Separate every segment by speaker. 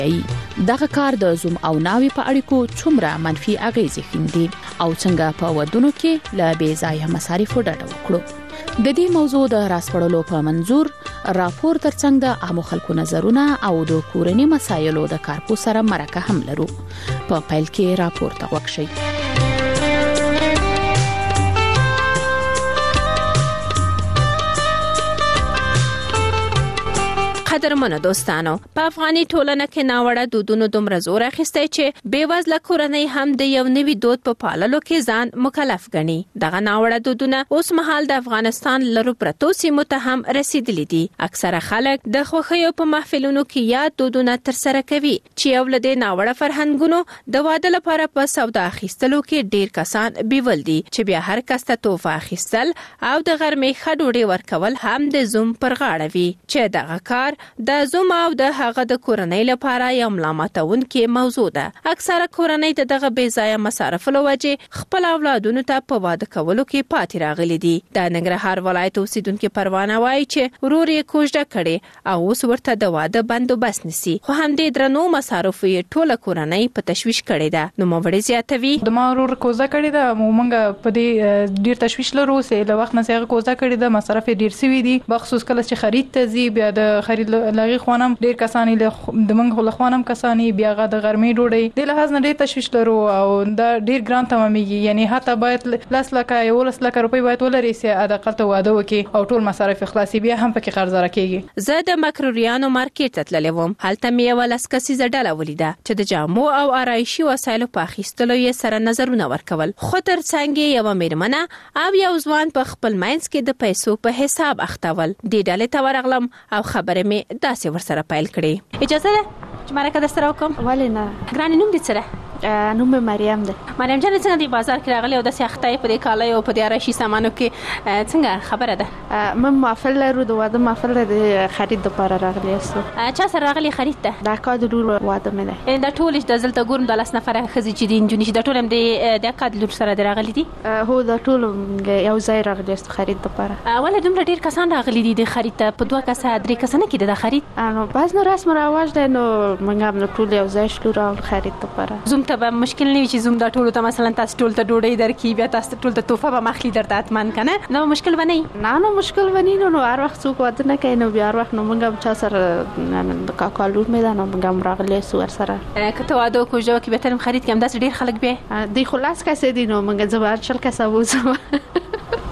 Speaker 1: دغه کار د زوم او ناوي په اړیکو څومره منفي اغیزې ښندي او څنګه په ودونو کې لا بې ځایه مصارفو ډډه وکړو. د دې موضوع د راسپړلو په منظور راپور ترڅنګ د عامو خلکو نظرونه او د کورنۍ مسایلو د کارپو سره مرکه هم لرو. په پیل کې راپور ته وښیي. قدرمنو دوستانو، په افغاني ټولنه کې ناوړه دودونو دومره زور اخیستی چې بیوزله کورنۍ هم د یو نوي دود په پاللو کې ځان مکلف ګڼي. دغه ناوړه دودونه اوس مهال د افغانستان لرو پرتو سیمو ته هم رسیدلي دي. اکثره خلک د خوښیو په محفلونو کې یاد دودونه ترسره کوي چې یو له دې ناوړه فرهنګونو د واده لپاره په سودا اخیستلو کې ډیر کسان بیول دي چې بیا هر کس ته تحفه اخیستل او د غرمې ښه ډوډۍ ورکول هم د زوم پر غاړه وي چې دغه کار د زوم او د هغه د کورنۍ لپاره یو ملامتونکې موضوع ده. اکثره کورنۍ د دغه بې ځایه مصارفو له وجې خپل اولادونو ته په واده کولو کې پاتې راغلي دي. د ننګرهار ولایت اوسیدونکي پروانه وایي چې ورور یې کوژده کړي او اوس ورته د واده بندوبست نیسي، خو همدې درنو مصارفو یې ټوله کورنۍ په تشویش کړې ده. نوموړې زیاتوي:
Speaker 2: د ما ورور کوژده کړې ده، موږ په دې ډیر تشویش لرو چې له وخت نه څنګه کوژده کړې ده، مصارف ډیر سوي دي، بخصوص کله چې خرید ته ځي بیا د خرید لغي خوانم ډیر کسانی له د منغ له خوانم کسانی بیا غا د غرمې ډوډۍ د لحاظ نه ډیر تشویش لرو او دا ډیر ګران تمامېږي. یعنی حتی باید 10 لک یا 10 لک روپۍ باید ولري چې اقل ته واده وکړي او ټول مصارف خلاصي، بیا هم پکې قرض راکېږي.
Speaker 1: زه د مکروریانو مارکیټ ته تللی وم. هلته مې یوه لسکسیزه ډله ولیده چې د جامو او آرایشي وسایلو په اخیستلو یې سره نظرونه ورکول، خو تر څنګ یې یوه میرمنه او یو ځوان په خپل منځ کې د پیسو په حساب اختول. دې ډلې ته ورغلم او خبرې مې داسې ورسره پیل کړې. اجازه ده چې مرکه در سره وکړم؟
Speaker 3: ولې نه؟
Speaker 1: ګرانې، نوم دې څه ده؟
Speaker 3: نوم مریم ده.
Speaker 1: مریم جان، څنګه دی بازار کې راغلی او داسې اخته په دې کالیو او په دې آرایشي سامانو کې څنګه خبره ده؟
Speaker 3: من محفل لرو، د واده محفل د خرید لپاره راغلی یاستو.
Speaker 1: چا سره راغلی خرید ته؟
Speaker 3: د اکا د لور واده مې ده.
Speaker 1: دا ټول د دلته ګورم د 10 نفره ښځې چې دي نجونې چې د ټول هم د اکا د لور سره راغلي دي؟
Speaker 3: هو د ټول یو ځای راغلی یاستو خرید لپاره.
Speaker 1: ولې دومره ډیر کسان راغلي دي د خرید ته؟ په 2 کسه 3 کسه نه کېده د خرید؟
Speaker 3: نو باز نو رسم رواج ده، نو موږ هم ټول یو ځای شلو را خرید لپاره.
Speaker 1: زوم ته به مشکل نه چې زوم دا ټول ته مثلا تاسو ټول ته ډوډۍ درکې، بیا تاسو ټول ته تحفه به مخلي درته اتمن کنه، نو مشکل ونی؟
Speaker 3: نه مشکل ونی. نو هر وخت څوک واده نه کوي، نو بیا هر وخت نو موږ هم چا سره د کاکا لور مې ده، نو موږ هم راغلی سو ور سره.
Speaker 1: که ته واده کوژده کې به تر خرید کې هم داسې ډیر خلک بیا
Speaker 3: دی خلاص کسې دي، نو موږ زبر چل کسه وځو.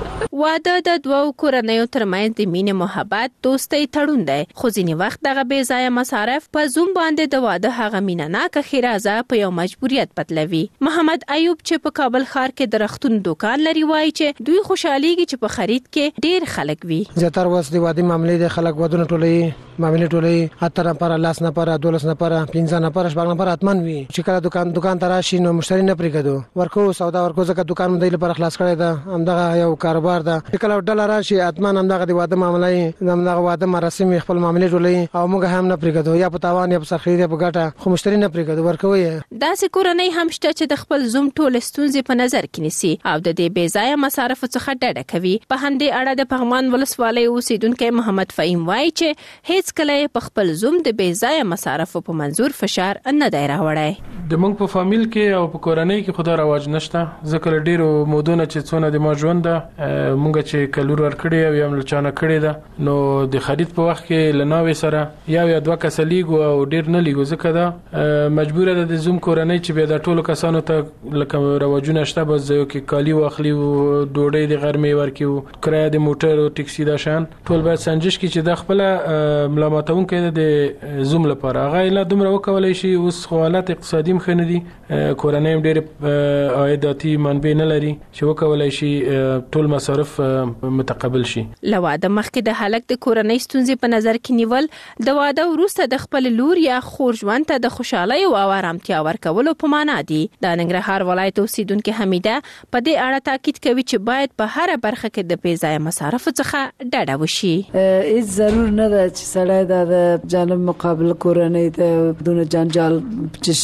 Speaker 1: واده د دوو کورنیو ترمنځ د مینې، محبت، دوستۍ تړون دی، خو ځینې وخت دغه بې ځایه مصارف په زوم باندې د واده هغه مینه ناکه ښېرازه په یو مجبوریت بدلوي. محمد ایوب چې په کابل ښار کې د رختون دکان لري وایي چې دوی خوشحاليږي چې په خرید کې ډیر خلک وي.
Speaker 4: زیاتره وس د واده معاملې د خلک ودونه ټولې معاملې ټولې اتر پر 10 نفر 12 نفر 15 نفر 15 نفر اتمن وي چې کله دکان تراشي نو مشتری نه پریږدو ورکو سودا ورکو ځکه دکان مې د لپاره خلاص کړی دا همدغه یو کاروبار ده. کله ډلر راشي اتمن همدغه د واده معاملې همدغه واده مراسم خپل معاملې ټولې او موږ هم نه پریږدو، یا په تاوان یا په سرخرید یا په ګټه، خو مشتری نه پریږدو ورکوي.
Speaker 1: داسې کورنۍ هم شته چې د خپل زوم ټول ستونزې په نظر کې نیسي او د دې بې ځایه مصارفو څخه ډډه کوي. په همدې اړه د پغمان ولسوالۍ اوسیدونکی محمد فهیم وایي چې هیڅ کله په خپل زوم د بې ځایه مصارفو په منظور فشار نه دی راوړی.
Speaker 5: د موږ په فامیل کې او په کورنۍ کې خدا رواج نشته، ځکه ډیرو مودونه چې څونه د ما ژوند ده موږ چې کلور ورکړي او یم لچانه کړي ده، نو د خرید په وخت کې لناوي سره یا 2 کس لیګو او ډیر نه لیګو، ځکه دا مجبوره ده د زوم کورنۍ چې بیا د ټولو کسانو ته لکه رواجونه شته، بس یو کې کالی واخلي او ډوډۍ د غرمې ورکړي، کرایه د موټر او ټیکسي دا شان ټول باید سنجش کړي چې د خپل ملامتونکو د زوم لپاره هغه لا دومره وکولای شي. اوس حالت اقتصادي مخنه دي، کورنۍ هم ډېر عایداتي منبع نه لري چې وکولای شي ټول مصارف متقبل شي.
Speaker 1: له واده مخکې د هلک د کورنۍ ستونزې په نظر کې نیول د واده وروسته د خپل لور یا خور ژوند ته د خوشحالۍ او آرامتیا ورکولو په معنا دي. د ننګرهار ولایت اوسیدونکې حمیده په دې اړه تاکید کوي چې باید په هر برخه کې د بې ځایه مصارفو څخه ډډه وشي.
Speaker 6: هیڅ ضرور نه ده چې سړی د جانب مقابل کورنۍ ته دونه جنجال چې 20 نفر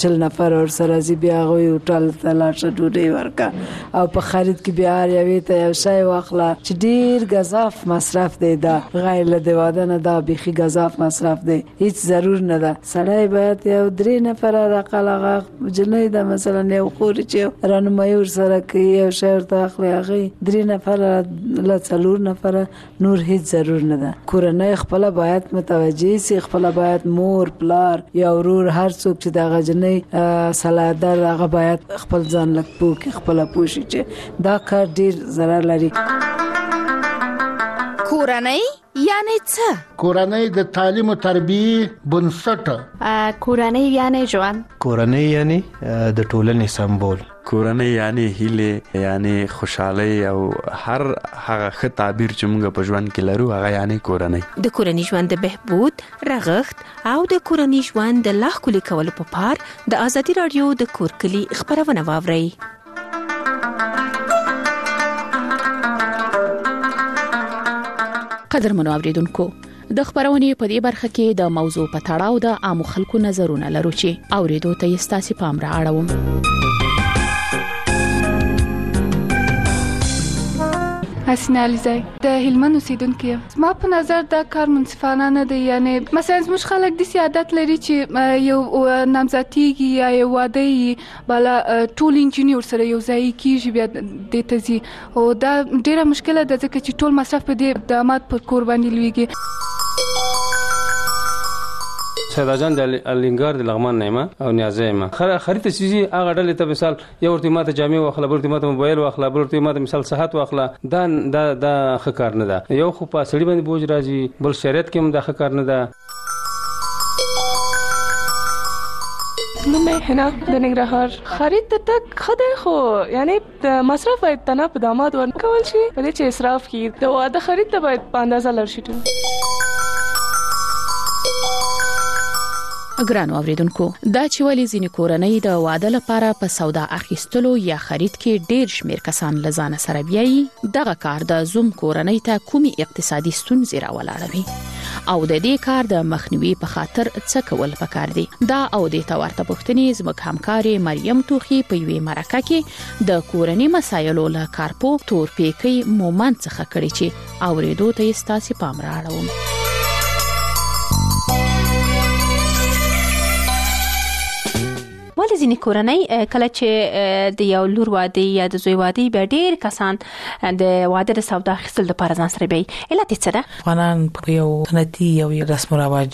Speaker 6: نفر ور سره زی بیا غوي ټول تلاشه ډوډۍ ورکا او په خرید کې بیا یوې ته یو شی واخله چې ډیر غذاف مصرف دی دا غیر له واده نه دا بيخي غذاف مصرف دی هیڅ ضرور نه ده سړی باید یو 3 نفر راقلغه جنې دا مثلا یو خوري چې رانمایي ور سره کوي یو شی ورته اخلي هغه 3 نفر لا 4 نفر نور هیڅ ضرور نه ده کورنۍ خپل باید متوجي سي خپل باید مور پلار یا ورور هر څوک چې دا غجنې سلادر هغه باید خپل ځان لک پوک خپل پوشي چې دا کار ډیر ضرر لري
Speaker 7: کورنۍ یعنی څه
Speaker 8: کورنۍ د تعلیم او تربیه بنسټ
Speaker 3: کورنۍ یعنی ژوند
Speaker 9: کورنۍ یعنی د ټولنې سمبول
Speaker 10: کورنۍ یعنی هیله یعنی خوشحالي او هر هغه ښه تعبیر چې موږ په ژوند کې لرو هغه یعنی کورنۍ
Speaker 1: د کورنۍ ژوند د بهبود رغښت او د کورنۍ ژوند د لا ښکلي کولو په پار د ازادي رادیو د کورکلي خبرونه واورئ
Speaker 11: قدرمنو اوریدونکو د خبرونې په دې برخه کې د موضوع په تړاو د عام خلکو نظرونه لرو چې اوریدو ته یې ستاسو پام را اړوم
Speaker 2: حسنه علیزی د هلمند اوسیدونکو ما په نظر دا کار منصفانه نه دی یعنی مثلا موږ خلک د سیادت لري چې یو نامزدګي یا یو واده بالا ټول انجینیر سره یو ځای کیږي بیا د تزي او دا ډیره مشکله ده ځکه چې ټول مصرف په دې داماد پر قرباني لويږي
Speaker 12: سیداجان د الینګار د لغمان نیمه او نیازیمه خرید چیزی هغه ډلې ته مثال یو ورته ماته جامې واخله بل ورته ماته موبایل واخله بل ورته ماته مثال صحت واخله دا ښه کار نه ده یو خو په سړي باندې بوج راځي بل شریعت کې هم دا ښه کار نه ده
Speaker 2: نو مې هنا د نګرهار خرید ته تک خدای خو یعنی مصرف باید تنه په داماد ورکول شي ولې چې اسراف کی د واده خرید ته باید په اندازه لرشي
Speaker 11: ګرانو اوریدونکو دا چې ولې ځینې کورنۍ د واده لپاره په سودا اخیستلو یا خرید کې ډېر شمیر کسان لزانه سره بیایي دغه کار د زوم کورنۍ ته کومي اقتصادي ستونزې راولاړوي او د دې کار د مخنیوي په خاطر څه کول پکار دي دا او د تورته پښتنې زموږ همکاري مریم توخي په یوې مرکه کې د کورنۍ مسایلو له کارپو تور پیکي مومنت څخه کړي چې اوریدو ته یې ستاسو پام را اړوم
Speaker 1: ولې ځینې کورنۍ کله چې د یو لور واده یا د زوی واده به ډېر کسان د واده د سودا اخیستل لپاره ځان سره بیاي علت څه ده
Speaker 13: افغانان په یو سنتي او رسم او رواج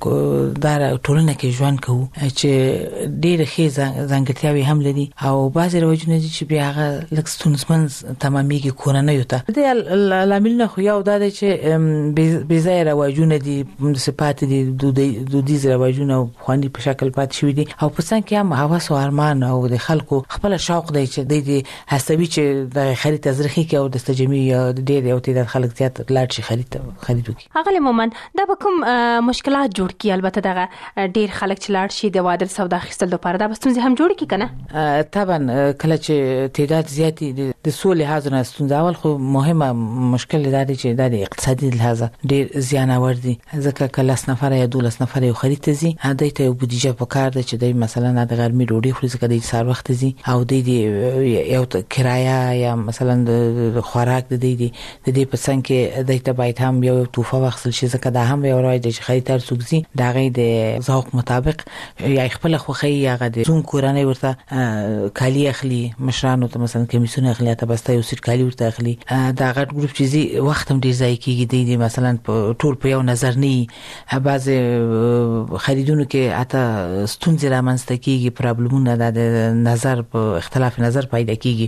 Speaker 13: دار ټولنه کې ژوند کوي چې ډېر ښه ځانګړتیاوي هم لري او بعضي رواجونه چې بیا هغه لکستونسمن تماميږي کورنۍ ته د لاملونه خو یو دا چې بې ځای رواجونه دي صفات دي دودیز رواجونه خواني په شکل پات شوی دي او په څنګه هم هوس او ارمان او د خلکو خپل شوق دی چې د هڅوي چې د خرید تزریخي کې او د استجمي ډېر یو تعداد خلک زیات لاړ شي خرید وکړي
Speaker 1: هغه مومن دا به کوم مشکلات جوړ کی البته دغه ډېر خلک چې لاړ شي د واده سودا اخیستل لپاره دا بستونځ هم جوړ کی کنه
Speaker 13: طبعا کله چې تعداد زیات د سولې حاضر نه ستونځ اول خو مهمه مشکل دی چې د اقتصادي لحاظ ډېر زیان اور دي ځکه کله 10 نفر یا 12 نفر یو خرید ته زی هدا ته یو بودیجه پکار دی چې د مثلا د غرمې ډوډۍ خوري ځکه د سار وخت زی او د یو کرایه یا مثلا د خوراک د دې په څنګه کې د ته باید هم یو توفه واخصل شي ځکه دا هم یو راځي چې خریدار سوګزي دا غي د ذوق مطابق یا خپل خوخي یا غد زوم کورانه ورته کالی اخلي مشرانو ته مثلا کمیسونه اخلي ته بس یو سر کالی ورته اخلي دا غټ ګروپ چې زی وخت هم ډیر ځای کیږي د مثلا ټول په یو نظر نه بعض خریدونکو کې اته ستونزې رامنځته کیږي پرابلمونه د نظر په اختلاف نظر پیدا کیږي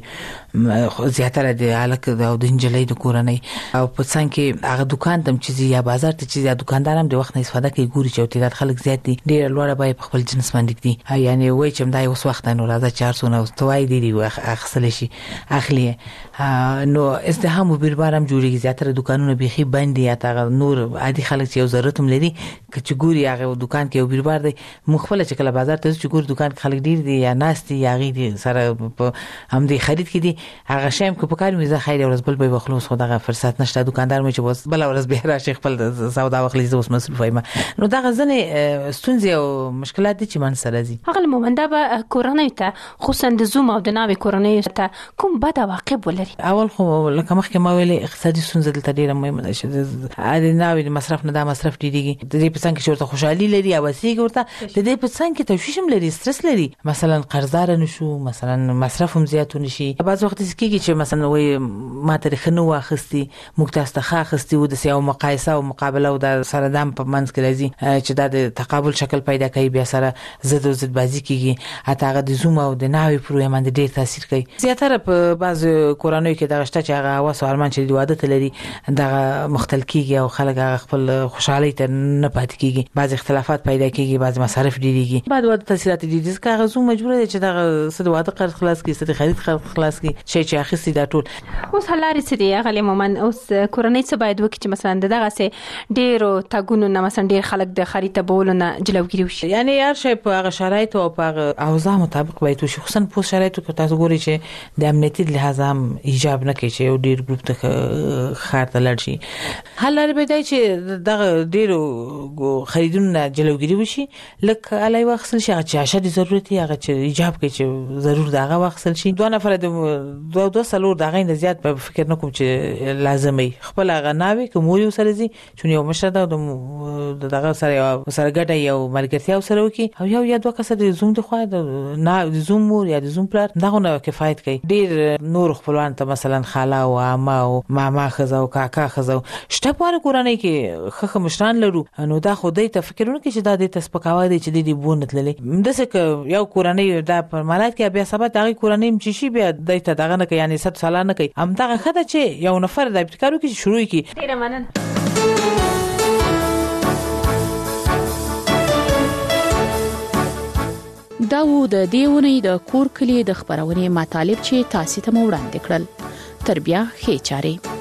Speaker 13: زیاتره د الک او د انجلۍ د کورنۍ او په څنګه هغه دکان تم چې یا بازار ته چې دکاندار هم د وخت نه استفاده کوي ګوري چې تعداد خلک زیات دي ډیر لوړه به خپل جنس باندې دي یعنی وای چې مدای اوس وخت نه راځي 400 او توای دي اخصل شي اخلي نو ازدحام او بیربارم جوړیږي زیاتره دکانونه بيخي بند دي یا نور عادي خلک چې یو ضرورت هم لري چې ګوري هغه دکان کې یو بیربار دی مخفله چې کله بازار ته چې ګور دکان دکان خلک ډیر دي یا ناس دي یا غي سره هم دي خرید کې دي هغه شایم کو په کار مې زه خیر ورځ بل به وخلوص خو دغه فرصت نشته دکاندار مې چې بس بل ورځ به راشي خپل سودا وخلې زه اوس مصروف یم نو دا غزنه ستونزې او مشکلات دي چې من سره دي
Speaker 1: هغه مومنده به کورنۍ ته خصوصا د زوم او د ناوې کورنۍ ته کوم بد عواقب ولري
Speaker 13: اول خو لکه مخکې ما ویلې اقتصادي ستونزې دلته ډیره مهمه ده چې د ناوې مصرف نه دا مصرف ډیریږي د دې په څنګه چې ورته خوشحالي لري او وسیګ ورته د دې په څنګه تشویش هم لري سترس لري مثلا قرضدار نشو مثلا مصرف هم زیات نشي بعض وخت کېږي چې مثلا وای ما تاریخ نو واخستي موږ تاسو ته خاخستي و د سیاو مقایسه او مقابله او د سردام په منځ کې راځي چې د تقابل شکل پیدا کوي بیا سره زد او زد بازی کیږي اته هغه د زوم او د ناوې پر باندې ډیر تاثیر کوي زیاتره په بعض کورانوي کې دغه شته چې هغه هوس او ارمان چې د عادت لري دغه مختل کیږي او خلک خپل خوشحالي ته نه پاتې کیږي بعض اختلافات پیدا کیږي بعض مصارف ډیریږي بعد واده تاثیرات دي چې هغه زوم مجبور دی چې دغه صد واده قرض خلاص کړي صد خرید خلاص کړي شي چې اخیستي دا ټول
Speaker 1: اوس حلاري څه دی هغه مومن اوس کورنۍ څه باید وکړي چې مثلا دغه سه ډیرو تاګونو نه مثلا ډیر خلک د خرید ته بولونه جلوګیری وشي
Speaker 13: یعنی هر شی په هغه شرایط او په هغه اوضاع مطابق باید وشي خصوصا په شرایطو کې تاسو ګورئ چې د امنیتي لحاظ هم ایجاب نه کوي چې یو ډیر ګروپ ته خار ته لړ شي حل لري به دی چې دغه ډیرو خریدونه جلوګیری وشي لکه علي واخصل شي چې اشد ضرورت یې هغه چې ایجاب کوي چې ضرور دغه واخصل شي دوه نفر د دوه سلور دغه نه زیات په فکر نه کوم چې لازمي خپل هغه ناوي کوم یو سره زی چې یو مشر د دغه سره ګټه یو ملګرتیا سره وکي او یو یا دوه کسه د زوم د خو د زوم مور یا د زوم پلار دغه نه کفایت کوي ډیر نور خپلوان ته مثلا خاله او عمه او ماما خزه او کاکا خزه شته په کورنۍ کې خخ مشران لرو نو دا خو دې ته فکرونه کې چې دا د تسپکاوي دي چې د بونت للې دسه یو کورنۍ دا په مالات کې بیا سبا دغه کورنۍ چې شي بیا د ته دغه نه کوي یعنی 100 سال نه کوي هم دغه خدای چې یو نفر د ابتکارو کې شروع کی
Speaker 1: ډیر مننه
Speaker 11: دا و د دیونی د کور کلی د خبرونې مطالب چې تاسو ته وړاندې کړل تر بیا ښه چاره